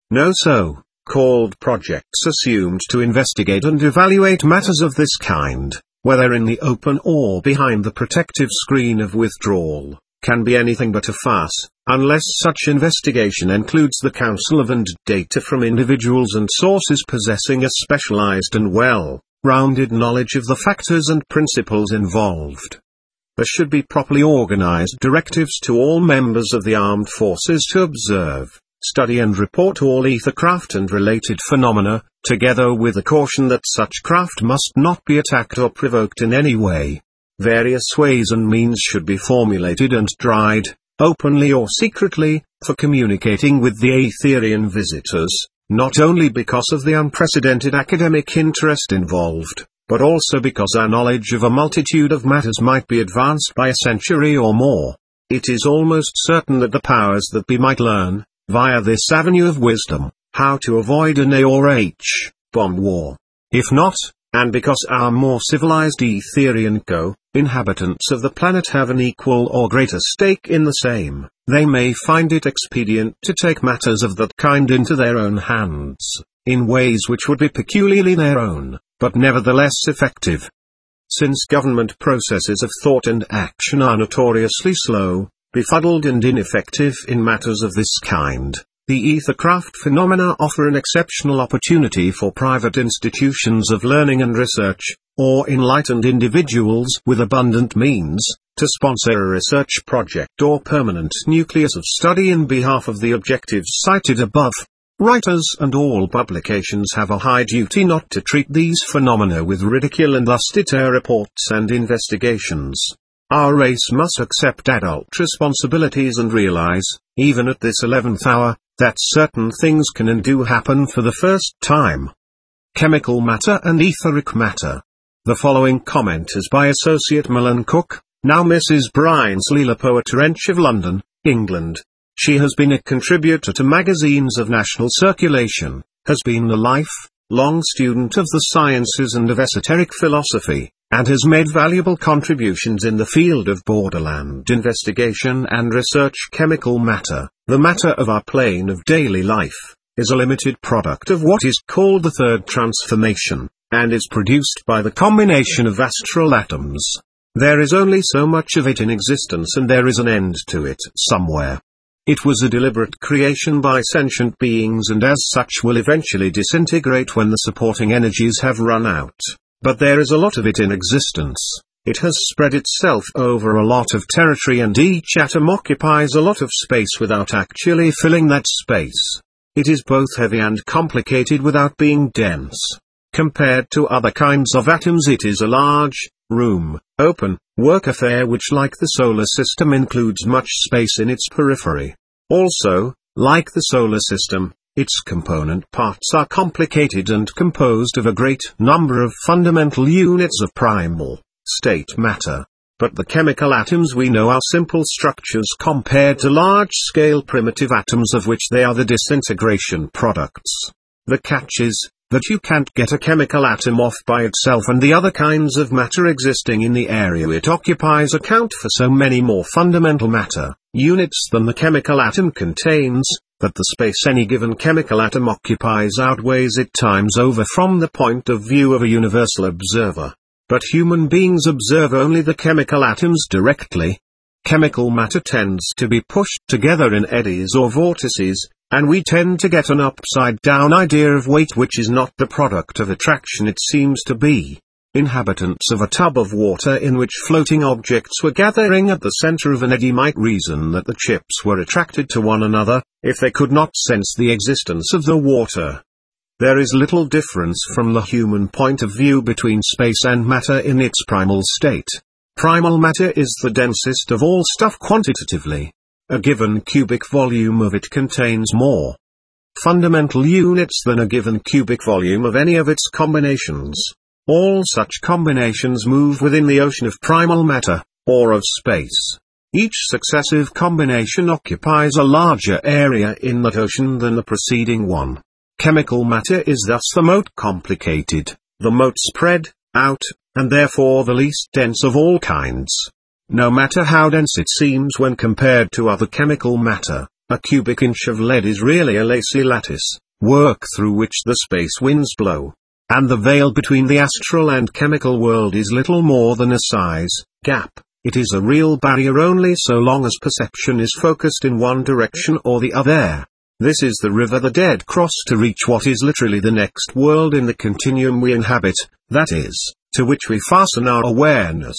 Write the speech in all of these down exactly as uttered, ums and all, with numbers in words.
No so-called projects assumed to investigate and evaluate matters of this kind, whether in the open or behind the protective screen of withdrawal, can be anything but a farce, unless such investigation includes the counsel of and data from individuals and sources possessing a specialized and well-rounded knowledge of the factors and principles involved. There should be properly organized directives to all members of the armed forces to observe, study and report all ether craft and related phenomena, together with a caution that such craft must not be attacked or provoked in any way. Various ways and means should be formulated and tried, openly or secretly, for communicating with the Aetherian visitors, not only because of the unprecedented academic interest involved, but also because our knowledge of a multitude of matters might be advanced by a century or more. It is almost certain that the powers that be might learn, via this avenue of wisdom, how to avoid an A or H bomb war. If not, and because our more civilized Aetherian co-inhabitants of the planet have an equal or greater stake in the same, they may find it expedient to take matters of that kind into their own hands, in ways which would be peculiarly their own, but nevertheless effective. Since government processes of thought and action are notoriously slow, befuddled and ineffective in matters of this kind, the ethercraft phenomena offer an exceptional opportunity for private institutions of learning and research, or enlightened individuals with abundant means, to sponsor a research project or permanent nucleus of study in behalf of the objectives cited above. Writers and all publications have a high duty not to treat these phenomena with ridicule and thus deter reports and investigations. Our race must accept adult responsibilities and realize, even at this eleventh hour, that certain things can and do happen for the first time. Chemical matter and etheric matter. The following comment is by Associate Milan Cook, now Missus Brinsley La Poetrench of London, England. She has been a contributor to magazines of national circulation, has been the life-long student of the sciences and of esoteric philosophy, and has made valuable contributions in the field of borderland investigation and research. Chemical matter, the matter of our plane of daily life, is a limited product of what is called the third transformation, and is produced by the combination of astral atoms. There is only so much of it in existence and there is an end to it somewhere. It was a deliberate creation by sentient beings and as such will eventually disintegrate when the supporting energies have run out. But there is a lot of it in existence. It has spread itself over a lot of territory and each atom occupies a lot of space without actually filling that space. It is both heavy and complicated without being dense. Compared to other kinds of atoms it is a large, room, open, work affair which like the solar system includes much space in its periphery. Also, like the solar system, its component parts are complicated and composed of a great number of fundamental units of primal state matter. But the chemical atoms we know are simple structures compared to large-scale primitive atoms of which they are the disintegration products. The catch is that you can't get a chemical atom off by itself and the other kinds of matter existing in the area it occupies account for so many more fundamental matter units than the chemical atom contains, that the space any given chemical atom occupies outweighs it times over from the point of view of a universal observer. But human beings observe only the chemical atoms directly. Chemical matter tends to be pushed together in eddies or vortices, and we tend to get an upside-down idea of weight which is not the product of attraction it seems to be. Inhabitants of a tub of water in which floating objects were gathering at the center of an eddy might reason that the chips were attracted to one another, if they could not sense the existence of the water. There is little difference from the human point of view between space and matter in its primal state. Primal matter is the densest of all stuff quantitatively. A given cubic volume of it contains more fundamental units than a given cubic volume of any of its combinations. All such combinations move within the ocean of primal matter, or of space. Each successive combination occupies a larger area in that ocean than the preceding one. Chemical matter is thus the most complicated, the most spread out, and therefore the least dense of all kinds. No matter how dense it seems when compared to other chemical matter, A cubic inch of lead is really a lacy lattice, work through which the space winds blow. And the veil between the astral and chemical world is little more than a size gap. It is a real barrier only so long as perception is focused in one direction or the other. This is the river the dead cross to reach what is literally the next world in the continuum we inhabit, that is, to which we fasten our awareness.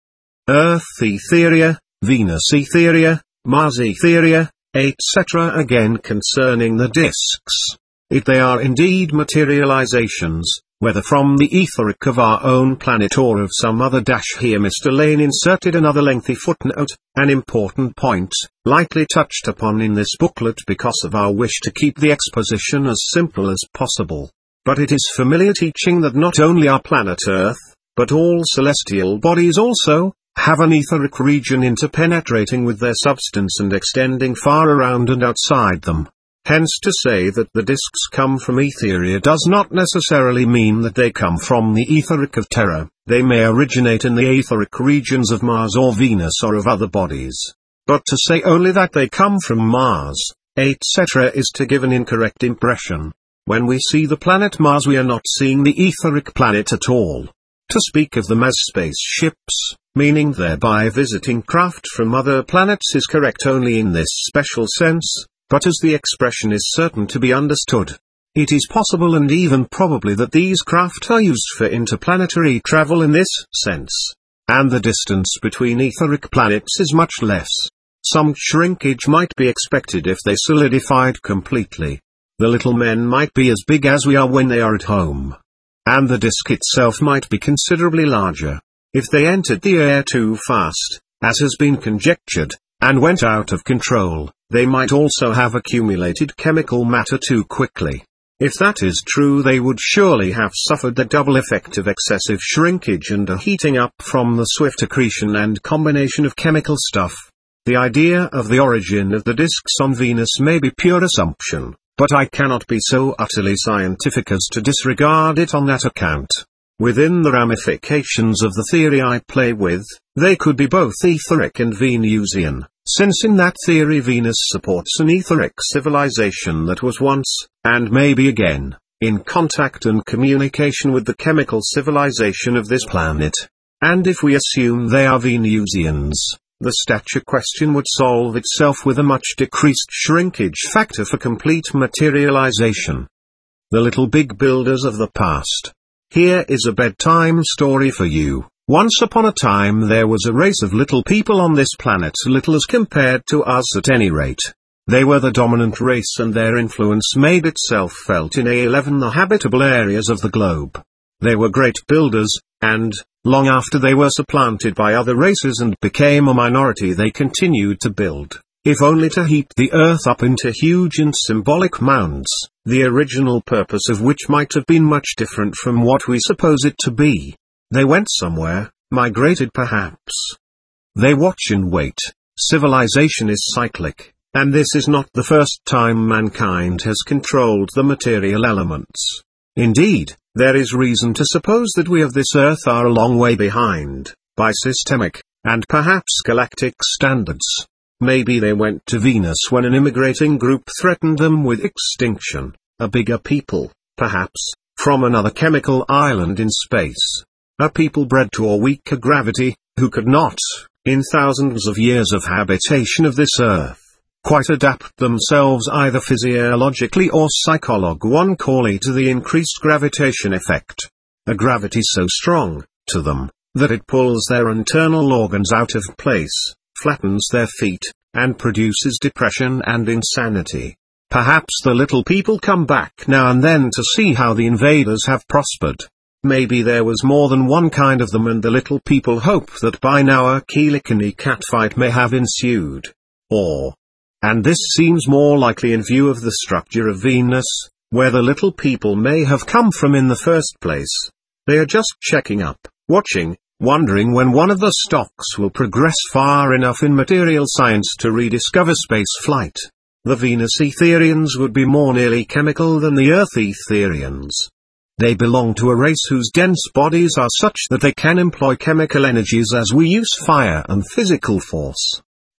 Earth Etheria, Venus Etheria, Mars Etheria, et cetera. Again concerning the disks. If they are indeed materializations, whether from the etheric of our own planet or of some other dash. Here Mister Lane inserted another lengthy footnote, an important point, lightly touched upon in this booklet because of our wish to keep the exposition as simple as possible. But it is familiar teaching that not only our planet Earth, but all celestial bodies also, have an etheric region interpenetrating with their substance and extending far around and outside them. Hence to say that the disks come from Etheria does not necessarily mean that they come from the etheric of Terra. They may originate in the etheric regions of Mars or Venus or of other bodies. But to say only that they come from Mars, et cetera is to give an incorrect impression. When we see the planet Mars we are not seeing the etheric planet at all. To speak of them as spaceships, meaning thereby visiting craft from other planets, is correct only in this special sense. But as the expression is certain to be understood, it is possible and even probably that these craft are used for interplanetary travel in this sense. And the distance between etheric planets is much less. Some shrinkage might be expected if they solidified completely. The little men might be as big as we are when they are at home. And the disk itself might be considerably larger. If they entered the air too fast, as has been conjectured, and went out of control, they might also have accumulated chemical matter too quickly. If that is true, they would surely have suffered the double effect of excessive shrinkage and a heating up from the swift accretion and combination of chemical stuff. The idea of the origin of the disks on Venus may be pure assumption, but I cannot be so utterly scientific as to disregard it on that account. Within the ramifications of the theory I play with, they could be both etheric and Venusian. Since in that theory Venus supports an etheric civilization that was once, and maybe again, in contact and communication with the chemical civilization of this planet. And if we assume they are Venusians, the stature question would solve itself with a much decreased shrinkage factor for complete materialization. The little big builders of the past. Here is a bedtime story for you. Once upon a time there was a race of little people on this planet, little as compared to us at any rate. They were the dominant race and their influence made itself felt in eleven the habitable areas of the globe. They were great builders, and, long after they were supplanted by other races and became a minority, they continued to build, if only to heap the earth up into huge and symbolic mounds, the original purpose of which might have been much different from what we suppose it to be. They went somewhere, migrated perhaps. They watch and wait. Civilization is cyclic, and this is not the first time mankind has controlled the material elements. Indeed, there is reason to suppose that we of this earth are a long way behind, by systemic, and perhaps galactic standards. Maybe they went to Venus when an immigrating group threatened them with extinction, a bigger people, perhaps, from another chemical island in space. A people bred to a weaker gravity, who could not, in thousands of years of habitation of this earth, quite adapt themselves either physiologically or psychologically to the increased gravitation effect. A gravity so strong, to them, that it pulls their internal organs out of place, flattens their feet, and produces depression and insanity. Perhaps the little people come back now and then to see how the invaders have prospered. Maybe there was more than one kind of them, and the little people hope that by now a Kilkenny catfight may have ensued. Or, and this seems more likely in view of the structure of Venus, where the little people may have come from in the first place. They are just checking up, watching, wondering when one of the stocks will progress far enough in material science to rediscover space flight. The Venus Etherians would be more nearly chemical than the Earth Etherians. They belong to a race whose dense bodies are such that they can employ chemical energies as we use fire and physical force.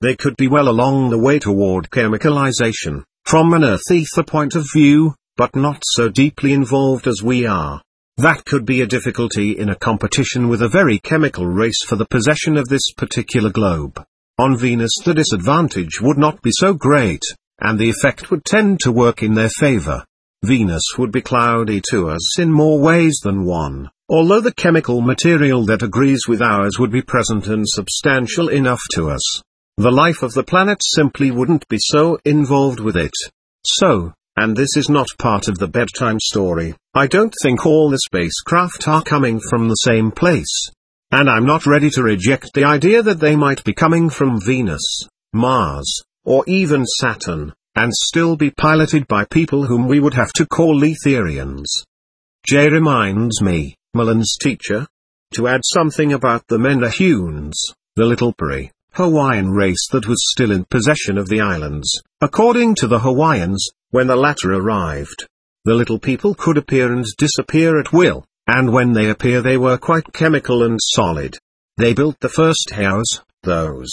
They could be well along the way toward chemicalization, from an Earth ether point of view, but not so deeply involved as we are. That could be a difficulty in a competition with a very chemical race for the possession of this particular globe. On Venus the disadvantage would not be so great, and the effect would tend to work in their favor. Venus would be cloudy to us in more ways than one, although the chemical material that agrees with ours would be present and substantial enough to us. The life of the planet simply wouldn't be so involved with it. So, and this is not part of the bedtime story, I don't think all the spacecraft are coming from the same place. And I'm not ready to reject the idea that they might be coming from Venus, Mars, or even Saturn, and still be piloted by people whom we would have to call Etherians. Jay reminds me, Mullen's teacher, to add something about the Menahunes, the Little Pari, Hawaiian race that was still in possession of the islands. According to the Hawaiians, when the latter arrived, the little people could appear and disappear at will, and when they appear they were quite chemical and solid. They built the first heiaus, those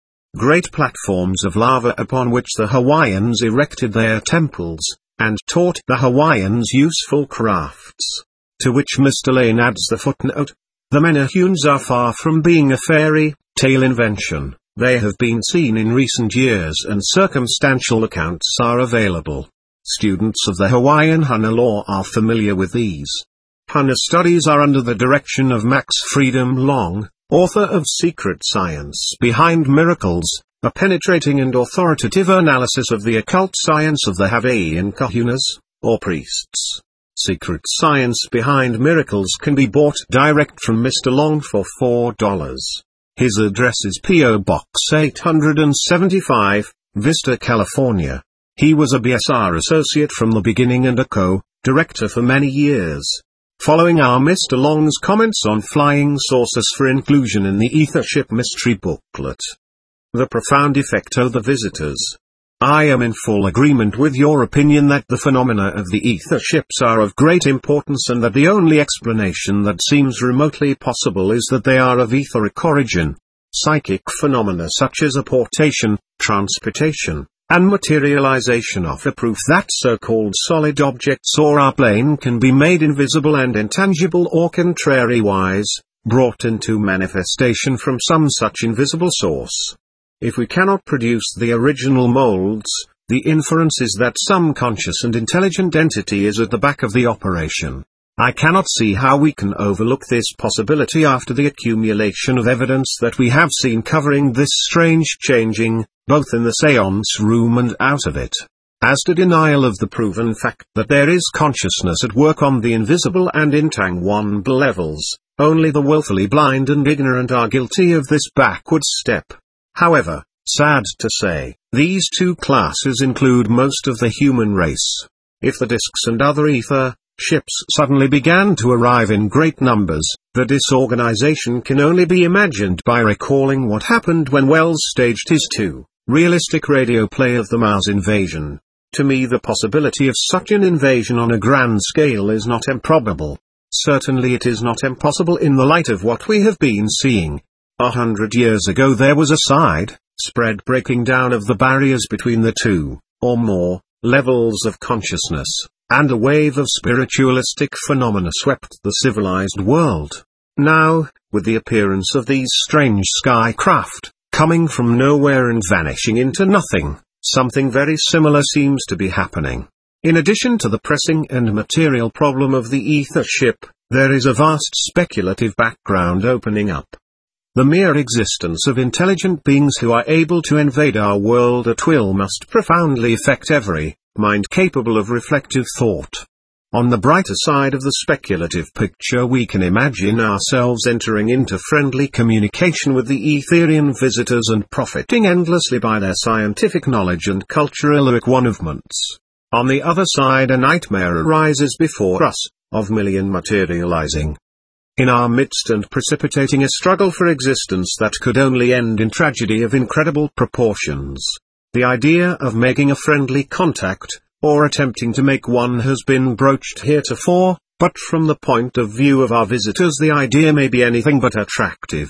great platforms of lava upon which the Hawaiians erected their temples, and taught the Hawaiians useful crafts. To which Mister Lane adds the footnote, the Menahunes are far from being a fairy tale invention. They have been seen in recent years and circumstantial accounts are available. Students of the Hawaiian Hana law are familiar with these. Hana studies are under the direction of Max Freedom Long, author of Secret Science Behind Miracles, a penetrating and authoritative analysis of the occult science of the Hawaiian kahunas, or priests. Secret Science Behind Miracles can be bought direct from Mister Long for four dollars. His address is P O Box eight seventy-five, Vista, California. He was a B S R associate from the beginning and a co-director for many years. Following are Mister Long's comments on flying saucers for inclusion in the Ethership Mystery Booklet. The profound effect of the visitors. I am in full agreement with your opinion that the phenomena of the ether ships are of great importance and that the only explanation that seems remotely possible is that they are of etheric origin. Psychic phenomena such as apportation, transportation, and materialization offer proof that so-called solid objects or our plane can be made invisible and intangible or contrariwise, brought into manifestation from some such invisible source. If we cannot produce the original molds, the inference is that some conscious and intelligent entity is at the back of the operation. I cannot see how we can overlook this possibility after the accumulation of evidence that we have seen covering this strange changing, both in the seance room and out of it. As to denial of the proven fact that there is consciousness at work on the invisible and intangible levels, only the willfully blind and ignorant are guilty of this backward step. However, sad to say, these two classes include most of the human race. If the disks and other ether ships suddenly began to arrive in great numbers, the disorganization can only be imagined by recalling what happened when Wells staged his too realistic radio play of the Mars invasion. To me, the possibility of such an invasion on a grand scale is not improbable. Certainly it is not impossible in the light of what we have been seeing. A hundred years ago there was a side, spread breaking down of the barriers between the two, or more, levels of consciousness, and a wave of spiritualistic phenomena swept the civilized world. Now, with the appearance of these strange sky craft, coming from nowhere and vanishing into nothing, something very similar seems to be happening. In addition to the pressing and material problem of the ether ship, there is a vast speculative background opening up. The mere existence of intelligent beings who are able to invade our world at will must profoundly affect every mind capable of reflective thought. On the brighter side of the speculative picture, we can imagine ourselves entering into friendly communication with the Etherian visitors and profiting endlessly by their scientific knowledge and cultural equipments. On the other side, a nightmare arises before us, of million materializing in our midst and precipitating a struggle for existence that could only end in tragedy of incredible proportions. The idea of making a friendly contact, or attempting to make one, has been broached heretofore, but from the point of view of our visitors the idea may be anything but attractive.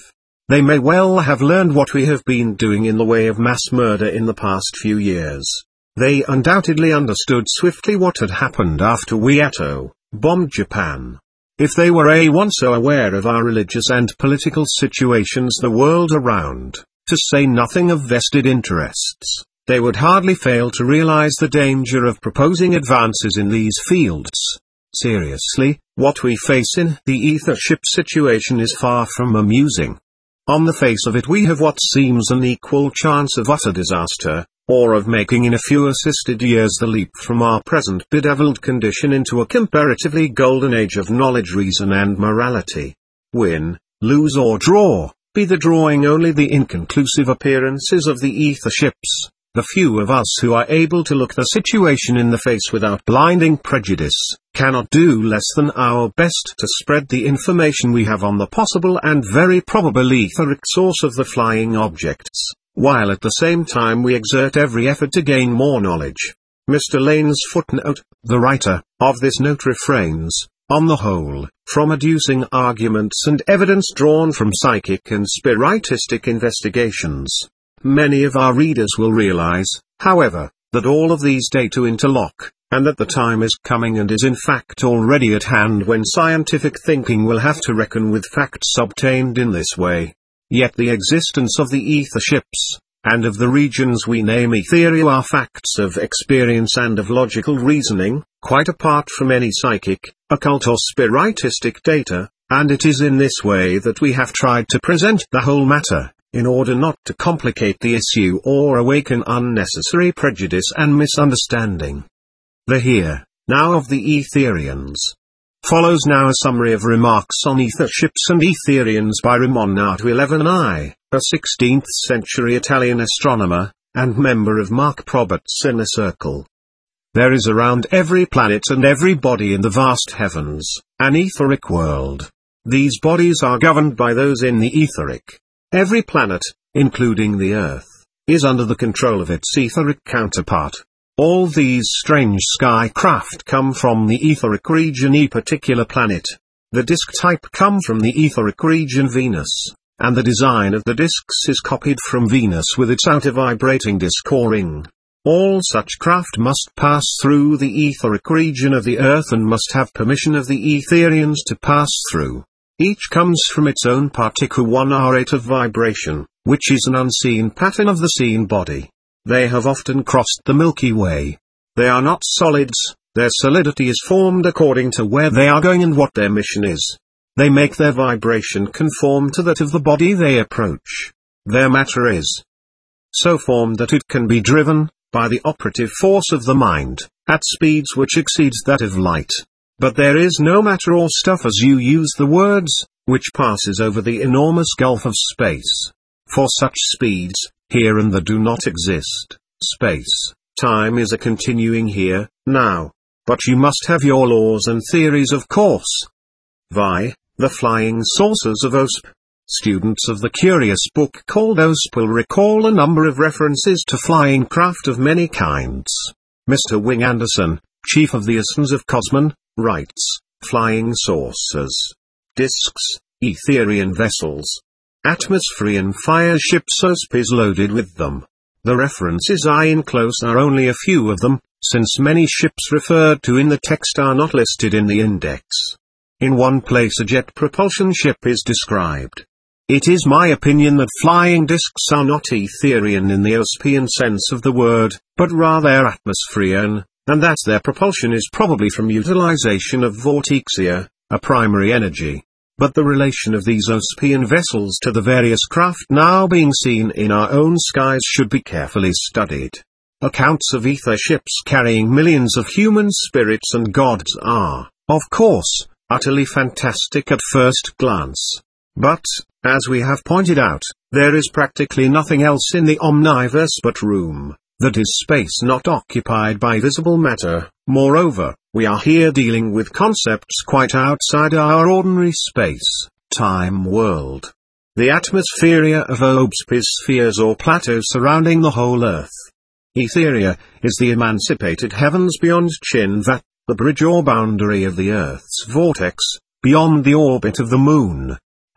They may well have learned what we have been doing in the way of mass murder in the past few years. They undoubtedly understood swiftly what had happened after we atom bombed Japan. If they were a once so aware of our religious and political situations the world around, to say nothing of vested interests, they would hardly fail to realize the danger of proposing advances in these fields. Seriously, what we face in the ether ship situation is far from amusing. On the face of it we have what seems an equal chance of utter disaster, or of making in a few assisted years the leap from our present bedeviled condition into a comparatively golden age of knowledge, reason and morality. Win, lose or draw, be the drawing only the inconclusive appearances of the ether ships. The few of us who are able to look the situation in the face without blinding prejudice, cannot do less than our best to spread the information we have on the possible and very probable etheric source of the flying objects, while at the same time we exert every effort to gain more knowledge. Mister Lane's footnote, the writer of this note refrains, on the whole, from adducing arguments and evidence drawn from psychic and spiritistic investigations. Many of our readers will realize, however, that all of these data interlock, and that the time is coming and is in fact already at hand when scientific thinking will have to reckon with facts obtained in this way. Yet the existence of the ether ships, and of the regions we name ethereal are facts of experience and of logical reasoning, quite apart from any psychic, occult or spiritistic data, and it is in this way that we have tried to present the whole matter, in order not to complicate the issue or awaken unnecessary prejudice and misunderstanding. The here, now of the Etherians. Follows now a summary of remarks on ether ships and Etherians by Raimondo eleven I, a sixteenth century Italian astronomer, and member of Mark Probert's inner circle. There is around every planet and every body in the vast heavens, an etheric world. These bodies are governed by those in the etheric. Every planet, including the Earth, is under the control of its etheric counterpart. All these strange sky craft come from the etheric region E particular planet. The disk type come from the etheric region Venus, and the design of the disks is copied from Venus with its outer vibrating disk or ring. All such craft must pass through the etheric region of the Earth and must have permission of the Etherians to pass through. Each comes from its own particular rate of vibration, which is an unseen pattern of the seen body. They have often crossed the Milky Way. They are not solids, their solidity is formed according to where they are going and what their mission is. They make their vibration conform to that of the body they approach. Their matter is so formed that it can be driven, by the operative force of the mind, at speeds which exceeds that of light. But there is no matter or stuff as you use the words, which passes over the enormous gulf of space. For such speeds, here and there do not exist. Space, time is a continuing here, now. But you must have your laws and theories of course. Vi, the flying saucers of O S P. Students of the curious book called O S P will recall a number of references to flying craft of many kinds. Mister Wing Anderson, chief of the Sons of Cosmon, writes, flying saucers, disks, Etherian vessels, atmospherian fire ships. O S P is loaded with them. The references I enclose are only a few of them, since many ships referred to in the text are not listed in the index. In one place a jet propulsion ship is described. It is my opinion that flying disks are not Etherian in the O S P-ian sense of the word, but rather atmospherian, and that their propulsion is probably from utilization of vortexia, a primary energy. But the relation of these O S P-ian vessels to the various craft now being seen in our own skies should be carefully studied. Accounts of ether ships carrying millions of human spirits and gods are, of course, utterly fantastic at first glance. But, as we have pointed out, there is practically nothing else in the omniverse but room, that is space not occupied by visible matter. Moreover, we are here dealing with concepts quite outside our ordinary space-time world. The atmosphere of O S P is spheres or plateaus surrounding the whole Earth. Etheria is the emancipated heavens beyond Chinvat, the bridge or boundary of the Earth's vortex, beyond the orbit of the Moon.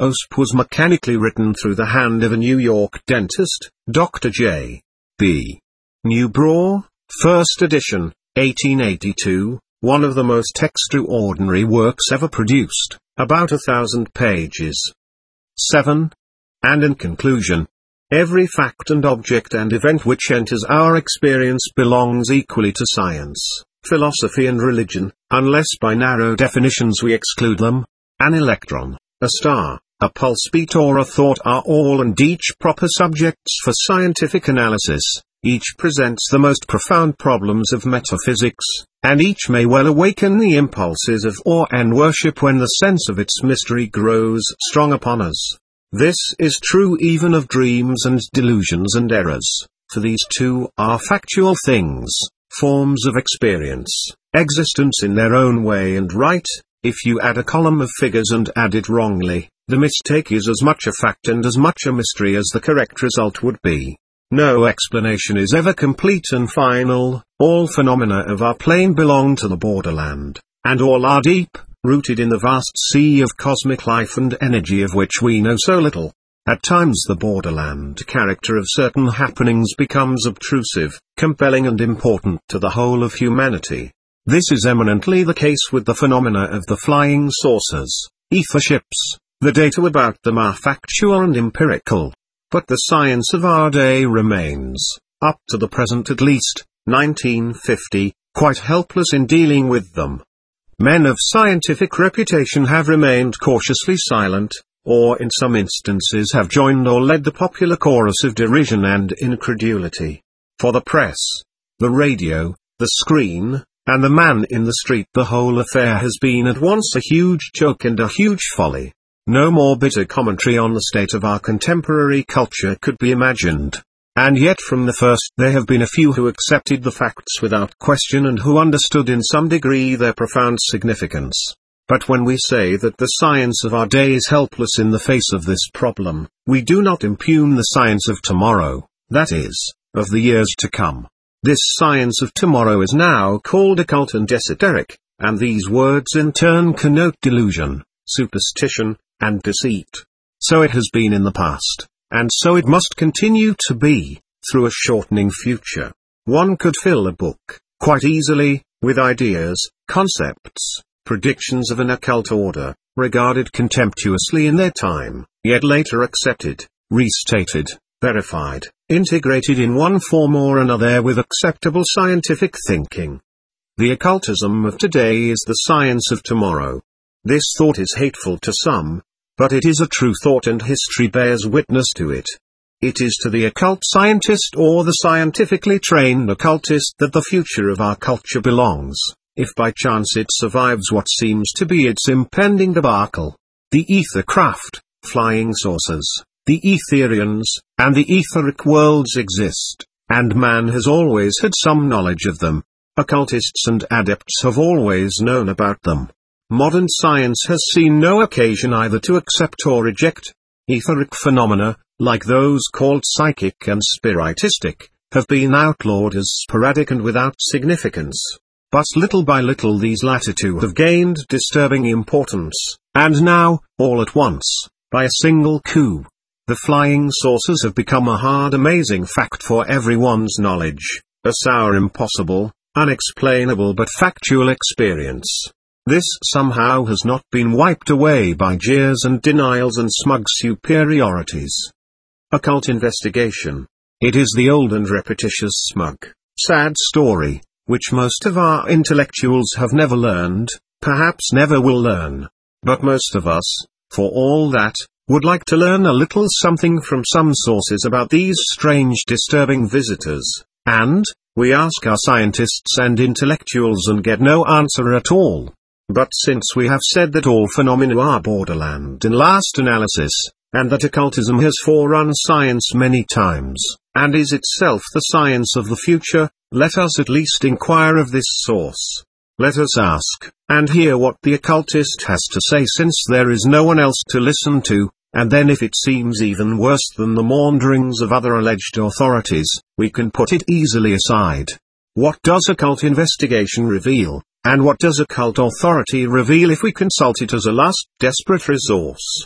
O S P was mechanically written through the hand of a New York dentist, Doctor J B Newbraw, first edition, eighteen eighty-two, one of the most extraordinary works ever produced, about a thousand pages. seven. And in conclusion, every fact and object and event which enters our experience belongs equally to science, philosophy and religion, unless by narrow definitions we exclude them. An electron, a star, a pulse beat or a thought are all and each proper subjects for scientific analysis. Each presents the most profound problems of metaphysics, and each may well awaken the impulses of awe and worship when the sense of its mystery grows strong upon us. This is true even of dreams and delusions and errors, for these too are factual things, forms of experience, existence in their own way and right. If you add a column of figures and add it wrongly, the mistake is as much a fact and as much a mystery as the correct result would be. No explanation is ever complete and final. All phenomena of our plane belong to the borderland, and all are deep, rooted in the vast sea of cosmic life and energy of which we know so little. At times the borderland character of certain happenings becomes obtrusive, compelling and important to the whole of humanity. This is eminently the case with the phenomena of the flying saucers, ether ships. The data about them are factual and empirical. But the science of our day remains, up to the present at least, nineteen fifty, quite helpless in dealing with them. Men of scientific reputation have remained cautiously silent, or in some instances have joined or led the popular chorus of derision and incredulity. For the press, the radio, the screen, and the man in the street, the whole affair has been at once a huge joke and a huge folly. No more bitter commentary on the state of our contemporary culture could be imagined. And yet from the first there have been a few who accepted the facts without question and who understood in some degree their profound significance. But when we say that the science of our day is helpless in the face of this problem, we do not impugn the science of tomorrow, that is, of the years to come. This science of tomorrow is now called occult and esoteric, and these words in turn connote delusion, superstition, and deceit. So it has been in the past, and so it must continue to be, through a shortening future. One could fill a book, quite easily, with ideas, concepts, predictions of an occult order, regarded contemptuously in their time, yet later accepted, restated, verified, integrated in one form or another with acceptable scientific thinking. The occultism of today is the science of tomorrow. This thought is hateful to some, but it is a true thought and history bears witness to it. It is to the occult scientist or the scientifically trained occultist that the future of our culture belongs, if by chance it survives what seems to be its impending debacle. The ether craft, flying saucers, the Etherians, and the etheric worlds exist, and man has always had some knowledge of them. Occultists and adepts have always known about them. Modern science has seen no occasion either to accept or reject. Etheric phenomena, like those called psychic and spiritistic, have been outlawed as sporadic and without significance. But little by little these latter two have gained disturbing importance, and now, all at once, by a single coup, the flying saucers have become a hard amazing fact for everyone's knowledge, a sour impossible, unexplainable but factual experience. This somehow has not been wiped away by jeers and denials and smug superiorities. Occult investigation. It is the old and repetitious smug, sad story, which most of our intellectuals have never learned, perhaps never will learn. But most of us, for all that, would like to learn a little something from some sources about these strange disturbing visitors, and, we ask our scientists and intellectuals and get no answer at all. But since we have said that all phenomena are borderland in last analysis, and that occultism has forerun science many times, and is itself the science of the future, let us at least inquire of this source. Let us ask, and hear what the occultist has to say, since there is no one else to listen to, and then if it seems even worse than the maunderings of other alleged authorities, we can put it easily aside. What does occult investigation reveal? And what does occult authority reveal if we consult it as a last desperate resource?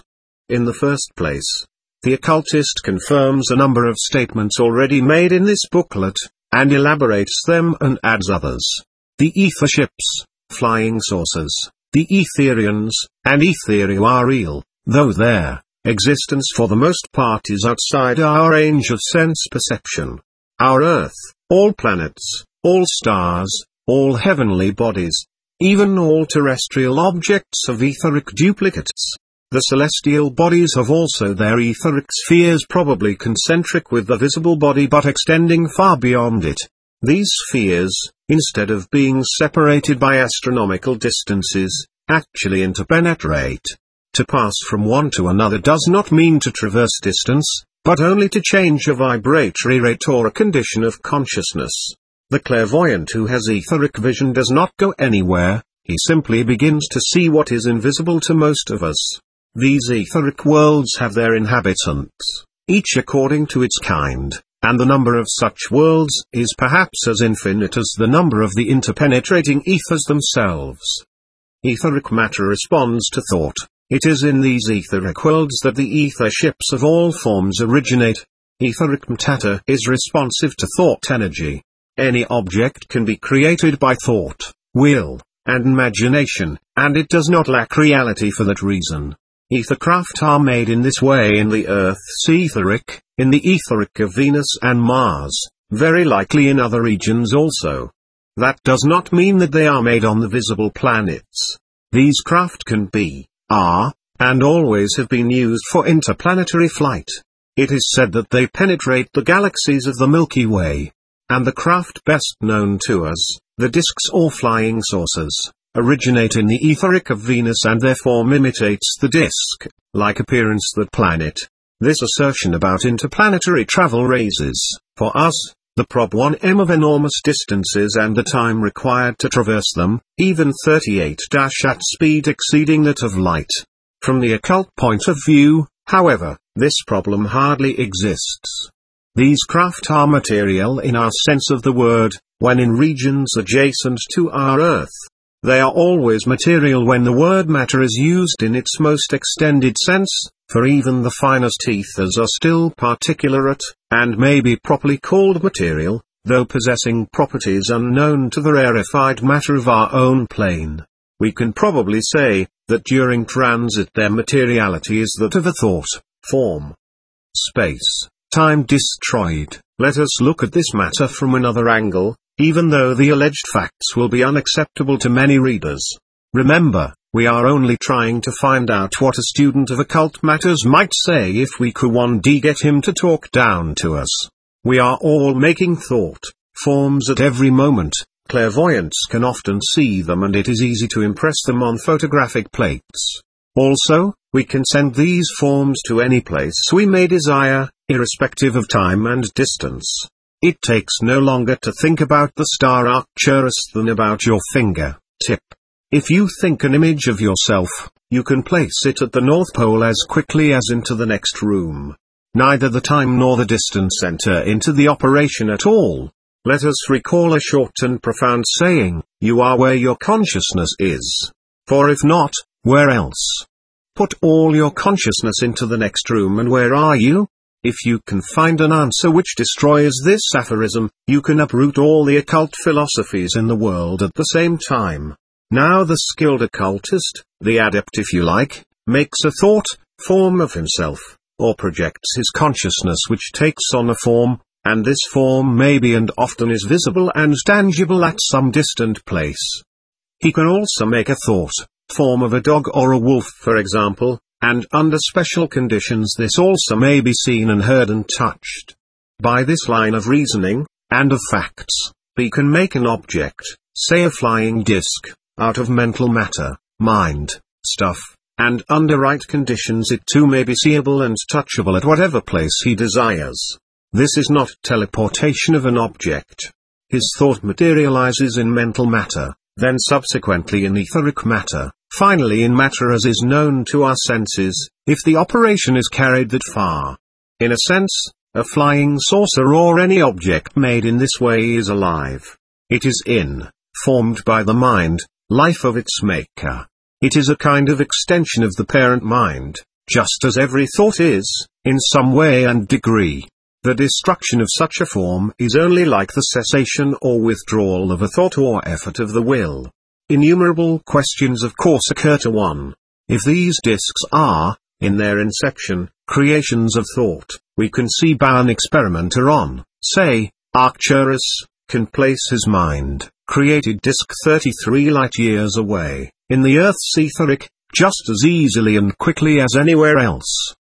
In the first place, the occultist confirms a number of statements already made in this booklet, and elaborates them and adds others. The ether ships, flying saucers, the Etherians, and Ethereal are real, though their existence for the most part is outside our range of sense perception. Our Earth, all planets, all stars, all heavenly bodies, even all terrestrial objects of etheric duplicates. The celestial bodies have also their etheric spheres, probably concentric with the visible body but extending far beyond it. These spheres, instead of being separated by astronomical distances, actually interpenetrate. To pass from one to another does not mean to traverse distance, but only to change a vibratory rate or a condition of consciousness. The clairvoyant who has etheric vision does not go anywhere, he simply begins to see what is invisible to most of us. These etheric worlds have their inhabitants, each according to its kind, and the number of such worlds is perhaps as infinite as the number of the interpenetrating ethers themselves. Etheric matter responds to thought. It is in these etheric worlds that the ether ships of all forms originate. Etheric matter is responsive to thought energy. Any object can be created by thought, will, and imagination, and it does not lack reality for that reason. Ethercraft are made in this way in the Earth's etheric, in the etheric of Venus and Mars, very likely in other regions also. That does not mean that they are made on the visible planets. These craft can be, are, and always have been used for interplanetary flight. It is said that they penetrate the galaxies of the Milky Way. And the craft best known to us, the disks or flying saucers, originate in the etheric of Venus and therefore imitates the disk-like appearance that planet. This assertion about interplanetary travel raises, for us, the problem of enormous distances and the time required to traverse them, even thirty-eight at speed exceeding that of light. From the occult point of view, however, this problem hardly exists. These craft are material in our sense of the word, when in regions adjacent to our Earth. They are always material when the word matter is used in its most extended sense, for even the finest ethers are still particulate, and may be properly called material, though possessing properties unknown to the rarefied matter of our own plane. We can probably say, that during transit their materiality is that of a thought, form. Space. Time destroyed. Let us look at this matter from another angle, even though the alleged facts will be unacceptable to many readers. Remember, we are only trying to find out what a student of occult matters might say if we could one day get him to talk down to us. We are all making thought forms at every moment. Clairvoyants can often see them and it is easy to impress them on photographic plates. Also, we can send these forms to any place we may desire, irrespective of time and distance. It takes no longer to think about the star Arcturus than about your finger tip. If you think an image of yourself, you can place it at the North Pole as quickly as into the next room. Neither the time nor the distance enter into the operation at all. Let us recall a short and profound saying, you are where your consciousness is. For if not, where else? Put all your consciousness into the next room and where are you? If you can find an answer which destroys this aphorism, you can uproot all the occult philosophies in the world at the same time. Now the skilled occultist, the adept if you like, makes a thought form of himself, or projects his consciousness which takes on a form, and this form may be and often is visible and tangible at some distant place. He can also make a thought form of a dog or a wolf for example, and under special conditions this also may be seen and heard and touched. By this line of reasoning, and of facts, we can make an object, say a flying disk, out of mental matter, mind, stuff, and under right conditions it too may be seeable and touchable at whatever place he desires. This is not teleportation of an object. His thought materializes in mental matter, then subsequently in etheric matter, finally in matter as is known to our senses, if the operation is carried that far. In a sense, a flying saucer or any object made in this way is alive. It is in, formed by the mind, life of its maker. It is a kind of extension of the parent mind, just as every thought is, in some way and degree. The destruction of such a form is only like the cessation or withdrawal of a thought or effort of the will. Innumerable questions of course occur to one. If these disks are, in their inception, creations of thought, we conceive an experimenter on, say, Arcturus, can place his mind, created disk thirty-three light-years away, in the Earth's etheric, just as easily and quickly as anywhere else.